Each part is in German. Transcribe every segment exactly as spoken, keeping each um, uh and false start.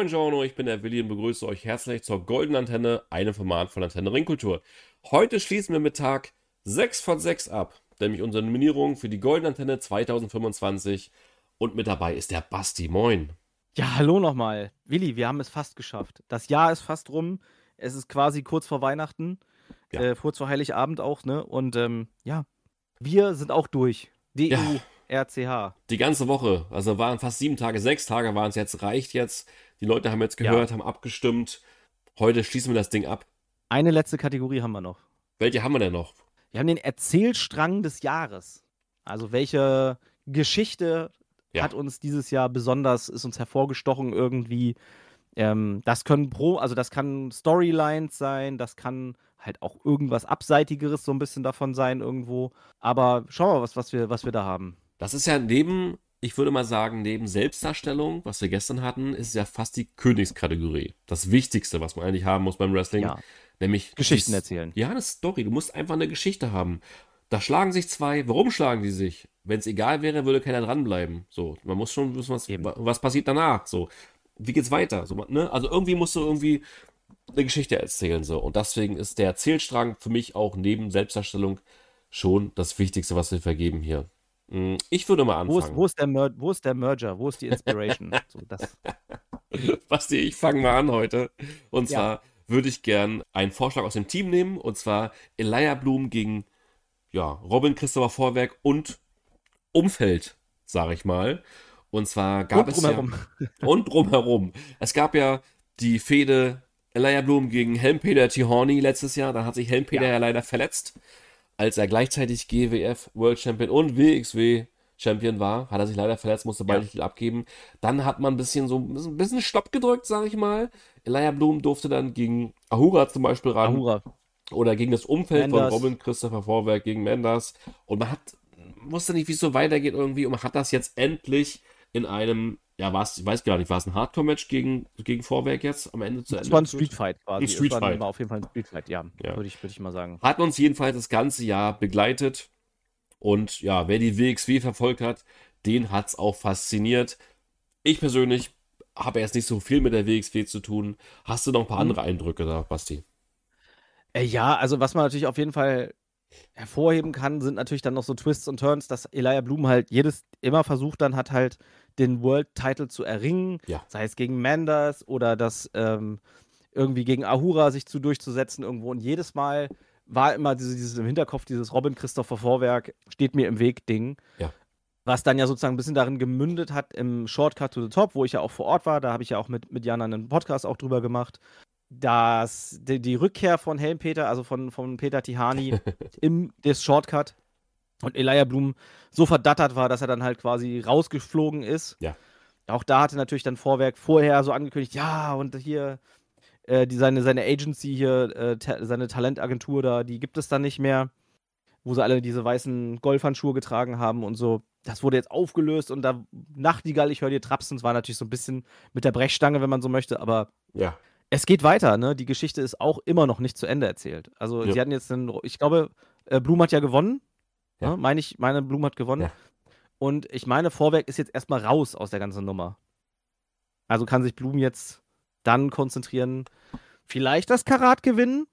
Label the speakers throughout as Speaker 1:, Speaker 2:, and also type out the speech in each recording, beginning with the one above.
Speaker 1: Moin Giorno, ich bin der Willi und begrüße euch herzlich zur Goldenen Antenne, einem Format von Antenne Ringkultur. Heute schließen wir mit Tag sechs von sechs ab, nämlich unsere Nominierung für die Goldene Antenne zwanzig fünfundzwanzig. Und mit dabei ist der Basti. Moin.
Speaker 2: Ja, hallo nochmal. Willi, wir haben es fast geschafft. Das Jahr ist fast rum. Es ist quasi kurz vor Weihnachten,
Speaker 1: Ja.
Speaker 2: äh, kurz vor Heiligabend auch, ne? Und ähm, ja, wir sind auch durch. D
Speaker 1: Ja.
Speaker 2: U R C H.
Speaker 1: Die ganze Woche, also waren fast sieben Tage, sechs Tage waren es jetzt, reicht jetzt. Die Leute haben jetzt gehört, haben abgestimmt. Heute schließen wir das Ding ab.
Speaker 2: Eine letzte Kategorie haben wir noch.
Speaker 1: Welche haben wir denn noch?
Speaker 2: Wir haben den Erzählstrang des Jahres. Also welche Geschichte
Speaker 1: Ja.
Speaker 2: hat uns dieses Jahr besonders, ist uns hervorgestochen irgendwie. Ähm, das können Pro, also das kann Storylines sein, das kann halt auch irgendwas Abseitigeres so ein bisschen davon sein irgendwo. Aber schauen wir mal, was, was, wir, was wir da haben.
Speaker 1: Das ist ja neben, ich würde mal sagen, neben Selbstdarstellung, was wir gestern hatten, ist ja fast die Königskategorie. Das Wichtigste, was man eigentlich haben muss beim Wrestling.
Speaker 2: Ja.
Speaker 1: Nämlich
Speaker 2: Geschichten
Speaker 1: dies-
Speaker 2: erzählen.
Speaker 1: Ja, eine Story. Du musst einfach eine Geschichte haben. Da schlagen sich zwei. Warum schlagen die sich? Wenn es egal wäre, würde keiner dranbleiben. So, man muss schon wissen, was,
Speaker 2: Eben.
Speaker 1: was passiert danach. So, wie geht's weiter? So, ne? Also irgendwie musst du irgendwie eine Geschichte erzählen. So. Und deswegen ist der Erzählstrang für mich auch neben Selbstdarstellung schon das Wichtigste, was wir vergeben hier. Mm, Ich würde mal
Speaker 2: Wo ist,
Speaker 1: anfangen.
Speaker 2: wo, ist der Mer wo ist der Merger? Wo ist die Inspiration? so, das,
Speaker 1: Basti, ich fange mal an heute. Und
Speaker 2: Ja.
Speaker 1: zwar würde ich gern einen Vorschlag aus dem Team nehmen. Und zwar Elijah Blum gegen ja, Robin Christopher Vorwerk und Umfeld, sage ich mal. Und zwar gab
Speaker 2: Und
Speaker 1: es
Speaker 2: drumherum.
Speaker 1: ja und drumherum. Es gab ja die Fehde Elijah Blum gegen Helm-Peter Tihanyi letztes Jahr. Da hat sich Helm-Peter
Speaker 2: Ja.
Speaker 1: ja leider verletzt. Als er gleichzeitig G W F World Champion und W X W Champion war, hat er sich leider verletzt, musste beide
Speaker 2: Ja.
Speaker 1: Titel abgeben. Dann hat man ein bisschen so ein bisschen Stopp gedrückt, sage ich mal. Elijah Blum durfte dann gegen Ahura zum Beispiel ran.
Speaker 2: Ahura.
Speaker 1: Oder gegen das Umfeld
Speaker 2: Mendes.
Speaker 1: von Robin Christopher Vorwerk gegen Mendes. Und man hat, wusste nicht, wie es so weitergeht irgendwie. Und man hat das jetzt endlich in einem, ja, war es, ich weiß gar nicht, war es ein Hardcore-Match gegen, gegen Vorwerk jetzt am Ende zu Ende?
Speaker 2: Es war ein
Speaker 1: geführt?
Speaker 2: Streetfight quasi.
Speaker 1: Ein Streetfight.
Speaker 2: Es war, war auf jeden Fall ein Streetfight, ja.
Speaker 1: Ja.
Speaker 2: Würde ich, würd ich mal sagen.
Speaker 1: Hat uns jedenfalls das ganze Jahr begleitet. Und ja, wer die W X W verfolgt hat, den hat es auch fasziniert. Ich persönlich habe erst nicht so viel mit der W X W zu tun. Hast du noch ein paar
Speaker 2: Mhm.
Speaker 1: andere Eindrücke da, Basti?
Speaker 2: Äh, ja, also was man natürlich auf jeden Fall hervorheben kann, sind natürlich dann noch so Twists und Turns, dass Elijah Blum halt jedes immer versucht dann hat halt den World Title zu erringen,
Speaker 1: Ja.
Speaker 2: sei es gegen Mendes oder das ähm, irgendwie gegen Ahura sich zu durchzusetzen irgendwo. Und jedes Mal war immer diese, dieses im Hinterkopf, dieses Robin Christopher Vorwerk steht mir im Weg Ding.
Speaker 1: Ja.
Speaker 2: Was dann ja sozusagen ein bisschen darin gemündet hat im Shortcut to the Top, wo ich ja auch vor Ort war. Da habe ich ja auch mit, mit Jana einen Podcast auch drüber gemacht. Dass die, die Rückkehr von Helm-Peter, also von, von Peter Tihanyi im des Shortcut und Elijah Blum so verdattert war, dass er dann halt quasi rausgeflogen ist.
Speaker 1: Ja.
Speaker 2: Auch da hatte natürlich dann Vorwerk vorher so angekündigt, ja, und hier äh, die, seine, seine Agency hier, äh, ta seine Talentagentur da, die gibt es dann nicht mehr, wo sie alle diese weißen Golfhandschuhe getragen haben und so. Das wurde jetzt aufgelöst und da Nachtigall, ich höre dir trapsen, es war natürlich so ein bisschen mit der Brechstange, wenn man so möchte, aber
Speaker 1: Ja.
Speaker 2: es geht weiter, ne? Die Geschichte ist auch immer noch nicht zu Ende erzählt. Also,
Speaker 1: Ja.
Speaker 2: sie hatten jetzt einen, ich glaube, äh, Blum hat ja gewonnen.
Speaker 1: Ja.
Speaker 2: Ne? Meine ich, meine Blum hat gewonnen.
Speaker 1: Ja.
Speaker 2: Und ich meine, Vorwerk ist jetzt erstmal raus aus der ganzen Nummer. Also kann sich Blum jetzt dann konzentrieren, vielleicht das Karat gewinnen.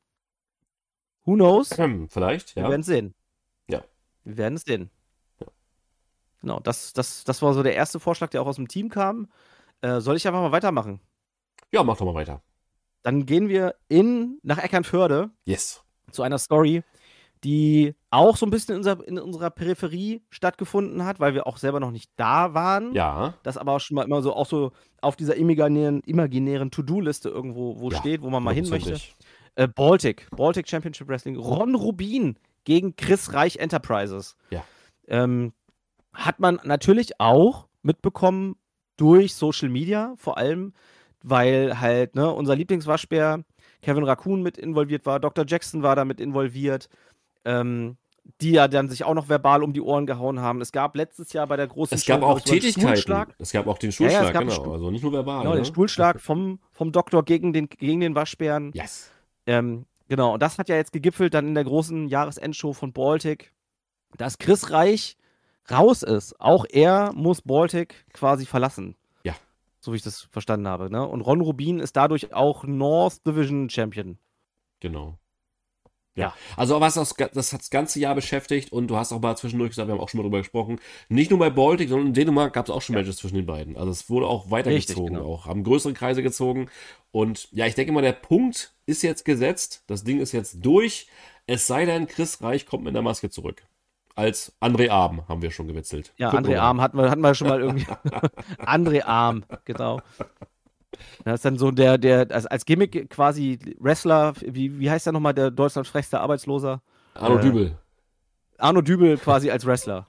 Speaker 2: Who knows?
Speaker 1: Hm, vielleicht,
Speaker 2: Wir
Speaker 1: ja.
Speaker 2: werden es sehen.
Speaker 1: Ja.
Speaker 2: Wir werden es sehen.
Speaker 1: Ja.
Speaker 2: Genau, das, das, das war so der erste Vorschlag, der auch aus dem Team kam. Äh, soll ich einfach mal weitermachen?
Speaker 1: Ja, mach doch mal weiter.
Speaker 2: Dann gehen wir in, nach Eckernförde
Speaker 1: Yes.
Speaker 2: zu einer Story, die auch so ein bisschen in unserer, in unserer Peripherie stattgefunden hat, weil wir auch selber noch nicht da waren.
Speaker 1: Ja.
Speaker 2: Das aber auch schon mal immer so auch so auf dieser imaginären, imaginären To-Do-Liste irgendwo wo
Speaker 1: Ja,
Speaker 2: steht, wo man mal hin möchte.
Speaker 1: hundertprozentig.
Speaker 2: Äh, Baltic, Baltic Championship Wrestling, Ron Rubin gegen Chris Reich Enterprises.
Speaker 1: Ja.
Speaker 2: Ähm, hat man natürlich auch mitbekommen durch Social Media, vor allem, weil halt, ne, unser Lieblingswaschbär Kevin Raccoon mit involviert war, Doktor Jackson war da mit involviert, ähm, die ja dann sich auch noch verbal um die Ohren gehauen haben. Es gab letztes Jahr bei der großen
Speaker 1: Es gab
Speaker 2: Show
Speaker 1: auch
Speaker 2: so einen
Speaker 1: Tätigkeiten.
Speaker 2: Stuhlschlag.
Speaker 1: Es gab auch den
Speaker 2: Ja, ja,
Speaker 1: Stuhlschlag,
Speaker 2: es gab einen
Speaker 1: genau.
Speaker 2: Stuhl-
Speaker 1: Also nicht nur verbal.
Speaker 2: Genau,
Speaker 1: ne?
Speaker 2: den Stuhlschlag vom, vom Doktor gegen den, gegen den Waschbären.
Speaker 1: Yes.
Speaker 2: Ähm, genau, und das hat ja jetzt gegipfelt dann in der großen Jahresendshow von Baltic, dass Chris Reich raus ist. Auch er muss Baltic quasi verlassen.
Speaker 1: Ja.
Speaker 2: So wie ich das verstanden habe. Ne? Und Ron Rubin ist dadurch auch North Division Champion.
Speaker 1: Genau. Ja.
Speaker 2: Ja.
Speaker 1: Also was das, das hat das ganze Jahr beschäftigt und du hast auch mal zwischendurch gesagt, wir haben auch schon mal drüber gesprochen, nicht nur bei Baltic, sondern in Dänemark gab es auch schon
Speaker 2: Ja.
Speaker 1: Matches zwischen den beiden. Also es wurde auch weitergezogen,
Speaker 2: Richtig, genau.
Speaker 1: auch, haben größere Kreise gezogen. Und ja, ich denke mal, der Punkt ist jetzt gesetzt, das Ding ist jetzt durch, es sei denn, Chris Reich kommt mit der Maske zurück. Als André Arm haben wir schon gewitzelt.
Speaker 2: Ja,
Speaker 1: Gucken
Speaker 2: André
Speaker 1: wir mal.
Speaker 2: Arm hatten wir, hatten wir schon mal irgendwie. André Arm, genau. Das ist dann so der, der, als, als Gimmick quasi Wrestler, wie, wie heißt der nochmal, der Deutschlands frechste Arbeitsloser?
Speaker 1: Arno
Speaker 2: Äh,
Speaker 1: Dübel,
Speaker 2: Arno Dübel quasi als Wrestler.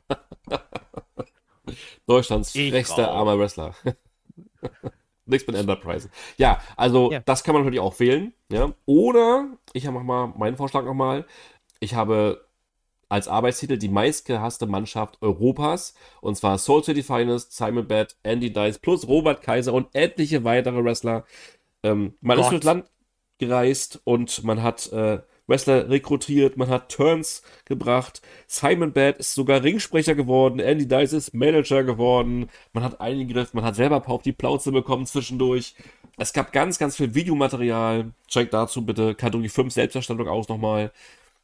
Speaker 1: Deutschlands
Speaker 2: Ich
Speaker 1: frechster
Speaker 2: auch.
Speaker 1: armer Wrestler. Nichts mit Enterprise. Ja, also
Speaker 2: Ja.
Speaker 1: das kann man natürlich auch wählen. Ja? Oder, ich mache mal meinen Vorschlag nochmal, ich habe als Arbeitstitel die meistgehasste Mannschaft Europas. Und zwar Soul City Finest, Simon Bad, Andy Dice plus Robert Kaiser und etliche weitere Wrestler. Ähm, man
Speaker 2: Gott.
Speaker 1: ist durchs Land gereist und man hat äh, Wrestler rekrutiert, man hat Turns gebracht. Simon Bad ist sogar Ringsprecher geworden, Andy Dice ist Manager geworden. Man hat eingegriffen, man hat selber auf die Plauze bekommen zwischendurch. Es gab ganz, ganz viel Videomaterial. Checkt dazu bitte Kategorie fünf Selbsterstattung aus nochmal.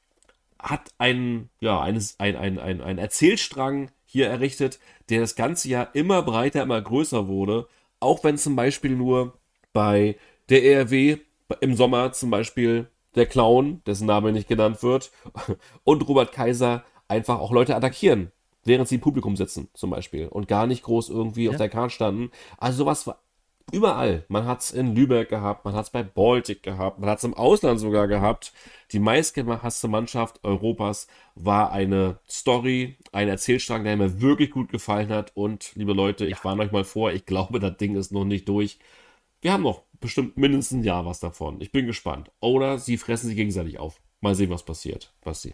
Speaker 1: Hat einen, ja, eines, ein, ein, ein, ein Erzählstrang hier errichtet, der das ganze Jahr immer breiter, immer größer wurde. Auch wenn zum Beispiel nur bei der E R W im Sommer zum Beispiel der Clown, dessen Name nicht genannt wird, und Robert Kaiser einfach auch Leute attackieren, während sie im Publikum sitzen zum Beispiel und gar nicht groß irgendwie
Speaker 2: Ja.
Speaker 1: auf der Karte standen. Also sowas war überall. Man hat es in Lübeck gehabt, man hat es bei Baltic gehabt, man hat es im Ausland sogar gehabt. Die meistgehasste Mannschaft Europas war eine Story, ein Erzählstrang, der mir wirklich gut gefallen hat. Und liebe Leute, ich warne euch mal vor, ich glaube, das Ding ist noch nicht durch. Wir haben noch bestimmt mindestens ein Jahr was davon. Ich bin gespannt. Oder sie fressen sich gegenseitig auf. Mal sehen, was passiert. Basti.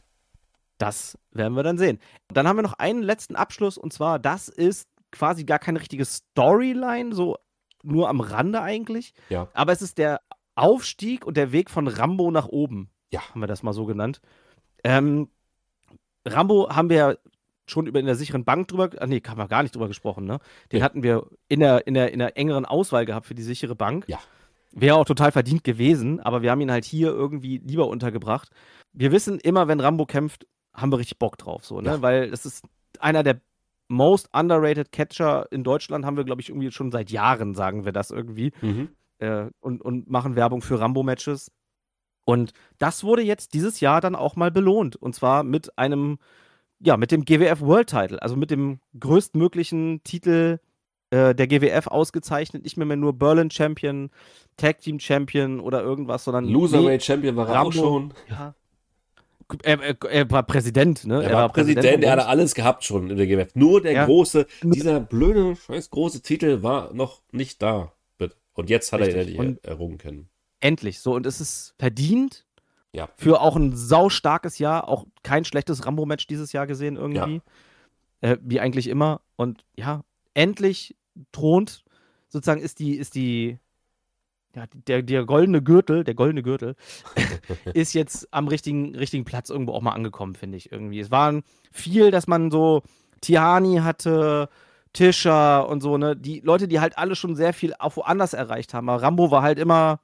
Speaker 2: Das werden wir dann sehen. Dann haben wir noch einen letzten Abschluss und zwar, das ist quasi gar keine richtige Storyline, so nur am Rande eigentlich.
Speaker 1: Ja.
Speaker 2: Aber es ist der Aufstieg und der Weg von Rambo nach oben.
Speaker 1: Ja.
Speaker 2: Haben wir das mal so genannt. Ähm, Rambo haben wir ja schon über in der sicheren Bank drüber, ah, nee, haben wir gar nicht drüber gesprochen, ne? Den
Speaker 1: Nee.
Speaker 2: hatten wir in der, in, der, in der engeren Auswahl gehabt für die sichere Bank.
Speaker 1: Ja.
Speaker 2: Wäre auch total verdient gewesen, aber wir haben ihn halt hier irgendwie lieber untergebracht. Wir wissen immer, wenn Rambo kämpft, haben wir richtig Bock drauf, so, ne?
Speaker 1: Ja.
Speaker 2: Weil das ist einer der most underrated Catcher in Deutschland, haben wir, glaube ich, irgendwie schon seit Jahren, sagen wir das irgendwie.
Speaker 1: Mhm.
Speaker 2: Äh, und, und machen Werbung für Rambo-Matches. Und das wurde jetzt dieses Jahr dann auch mal belohnt. Und zwar mit einem, ja, mit dem G W F World Title, also mit dem größtmöglichen Titel äh, der G W F ausgezeichnet. Nicht mehr, mehr nur Berlin Champion, Tag Team Champion oder irgendwas, sondern
Speaker 1: Loserweight Champion war er auch
Speaker 2: Rambo.
Speaker 1: schon.
Speaker 2: Ja. Er, er, er war Präsident, ne?
Speaker 1: Er war Präsident,
Speaker 2: vom
Speaker 1: er hatte
Speaker 2: Bund.
Speaker 1: alles gehabt schon in der G W F. Nur der
Speaker 2: Ja.
Speaker 1: große, dieser blöde, scheiß große Titel war noch nicht da. Und jetzt hat er ihn
Speaker 2: Richtig.
Speaker 1: endlich
Speaker 2: Und-
Speaker 1: er- errungen können.
Speaker 2: Endlich. So, und es ist verdient.
Speaker 1: Ja.
Speaker 2: Für auch ein saustarkes Jahr. Auch kein schlechtes Rambo-Match dieses Jahr gesehen irgendwie. Äh, wie eigentlich immer. Und ja, endlich thront, sozusagen ist die, ist die, ja, der, der goldene Gürtel, der goldene Gürtel, ist jetzt am richtigen, richtigen Platz irgendwo auch mal angekommen, finde ich irgendwie. Es waren viel, dass man so Tihani hatte, Tischer und so, ne? Die Leute, die halt alle schon sehr viel auch woanders erreicht haben. Aber Rambo war halt immer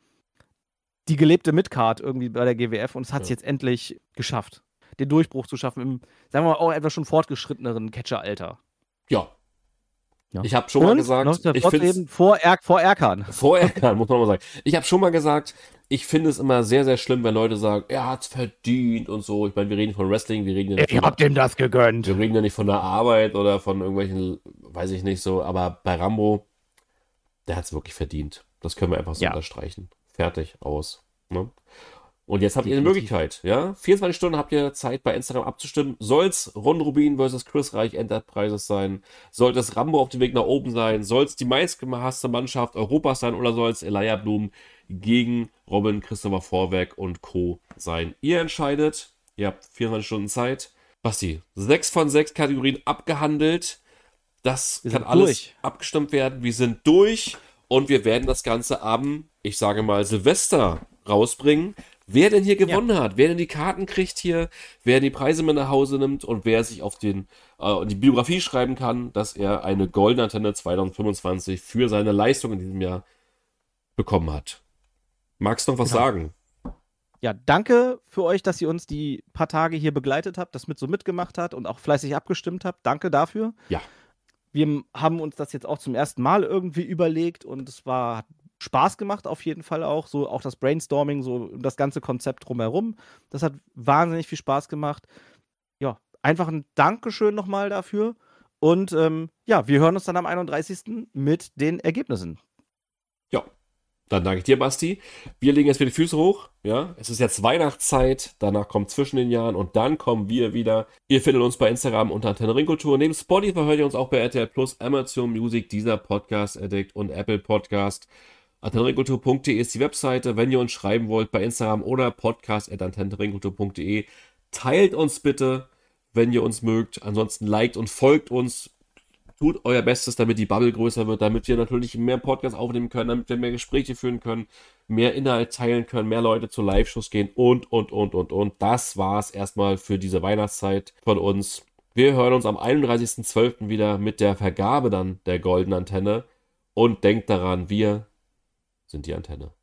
Speaker 2: die gelebte Midcard irgendwie bei der G W F und es hat es
Speaker 1: Ja.
Speaker 2: jetzt endlich geschafft, den Durchbruch zu schaffen im, sagen wir mal, auch etwas schon fortgeschritteneren Catcher-Alter.
Speaker 1: Ja.
Speaker 2: Ja.
Speaker 1: Ich habe schon mal
Speaker 2: Und
Speaker 1: gesagt,
Speaker 2: noch
Speaker 1: ich finde
Speaker 2: hervorzuheben, vor, er vor Erkan.
Speaker 1: vorher, muss man mal sagen. Ich habe schon mal gesagt, ich finde es immer sehr, sehr schlimm, wenn Leute sagen, er hat's verdient und so. Ich meine, wir reden von Wrestling, wir reden ja nicht
Speaker 2: Ich
Speaker 1: von
Speaker 2: hab dem das gegönnt.
Speaker 1: Wir reden ja nicht von der Arbeit oder von irgendwelchen, weiß ich nicht so, aber bei Rambo, der hat es wirklich verdient. Das können wir einfach so
Speaker 2: Ja.
Speaker 1: unterstreichen. Fertig, aus. Ne? Und jetzt habt ihr eine
Speaker 2: Definitiv.
Speaker 1: Möglichkeit, ja? vierundzwanzig Stunden habt ihr Zeit, bei Instagram abzustimmen. Soll es Ron Rubin versus Chris Reich Enterprises sein? Sollte es Rambo auf dem Weg nach oben sein? Soll es die meistgehasste Mannschaft Europas sein? Oder soll es Elijah Blum gegen Robin, Christopher Vorwerk und Co. sein? Ihr entscheidet. Ihr habt vierundzwanzig Stunden Zeit. Basti, sechs von sechs Kategorien abgehandelt. Das
Speaker 2: Wir
Speaker 1: kann
Speaker 2: sind
Speaker 1: alles
Speaker 2: durch.
Speaker 1: abgestimmt werden. Wir sind durch und wir werden das Ganze am, ich sage mal, Silvester rausbringen. wer denn hier gewonnen ja. hat, wer denn die Karten kriegt hier, wer die Preise mit nach Hause nimmt und wer sich auf den äh, die Biografie schreiben kann, dass er eine Goldene Antenne zwanzig fünfundzwanzig für seine Leistung in diesem Jahr bekommen hat. Magst du noch was genau. sagen?
Speaker 2: Ja, danke für euch, dass ihr uns die paar Tage hier begleitet habt, das mit so mitgemacht habt und auch fleißig abgestimmt habt. Danke dafür.
Speaker 1: Ja.
Speaker 2: Wir haben uns das jetzt auch zum ersten Mal irgendwie überlegt und es war hat Spaß gemacht auf jeden Fall auch. So auch das Brainstorming, so das ganze Konzept drumherum. Das hat wahnsinnig viel Spaß gemacht. Ja, einfach ein Dankeschön nochmal dafür. Und ähm, ja, wir hören uns dann am einunddreißigsten mit den Ergebnissen.
Speaker 1: Ja. Dann danke ich dir, Basti. Wir legen jetzt wieder die Füße hoch. Ja, es ist jetzt Weihnachtszeit. Danach kommt zwischen den Jahren und dann kommen wir wieder. Ihr findet uns bei Instagram unter Antenne Ringkultur. Neben Spotify hört ihr uns auch bei R T L Plus, Amazon Music, dieser Podcast Addict und Apple Podcast. antenne ringkultur punkt de ist die Webseite. Wenn ihr uns schreiben wollt bei Instagram oder podcast at antenne ringkultur punkt de. Teilt uns bitte, wenn ihr uns mögt. Ansonsten liked und folgt uns. Tut euer Bestes, damit die Bubble größer wird, damit wir natürlich mehr Podcasts aufnehmen können, damit wir mehr Gespräche führen können, mehr Inhalt teilen können, mehr Leute zu Live-Shows gehen und, und, und, und, und. Das war's erstmal für diese Weihnachtszeit von uns. Wir hören uns am einunddreißigsten zwölften wieder mit der Vergabe dann der Goldenen Antenne. Und denkt daran, wir sind die Antenne.